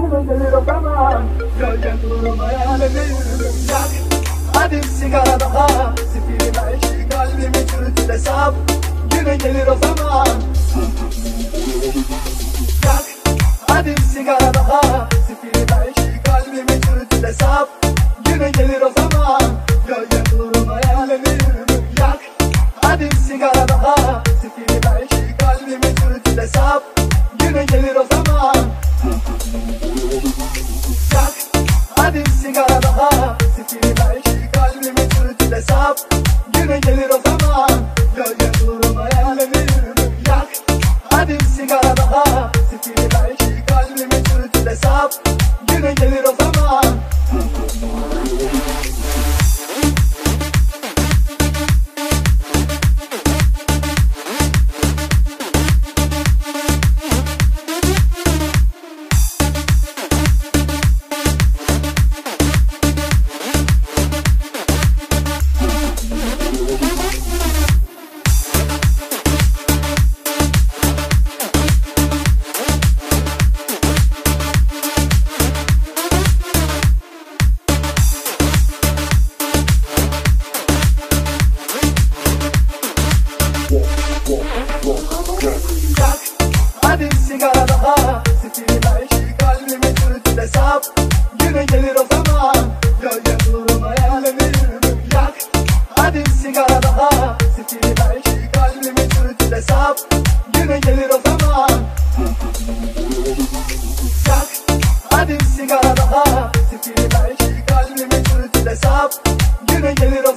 Güne gelir o zaman gölgen dururum hayalime yürürüm. Yak hadi sigara daha, zifiri belki kalbimi çürütü sap. Güne gelir o zaman. Yak hadi sigara daha, zifiri belki kalbimi çürütü sap. Güne gelir o zaman gölgen dururum hayalime yürürüm. Yak hadi sigara daha, zifiri belki kalbimi çürütü sap. Güne gelir o zaman. Yak hadi sigara daha, zifiri belki kalbimi çürütü sap. Güne gelir o zaman gölgen dururum hayalime yürürüm. Yak hadi sigara daha, zifiri belki kalbimi çürütü sap. Güne gelir o zaman. Hadi sigara daha, zifiri belki kalbimi çürütü sap. Güne gelir o zaman gölgen dururum hayalime yürürüm. Yak hadi sigara daha, zifiri belki kalbimi çürütü sap. Güne gelir o zaman. Yak hadi sigara daha, zifiri belki kalbimi çürütü sap. Güne gelir o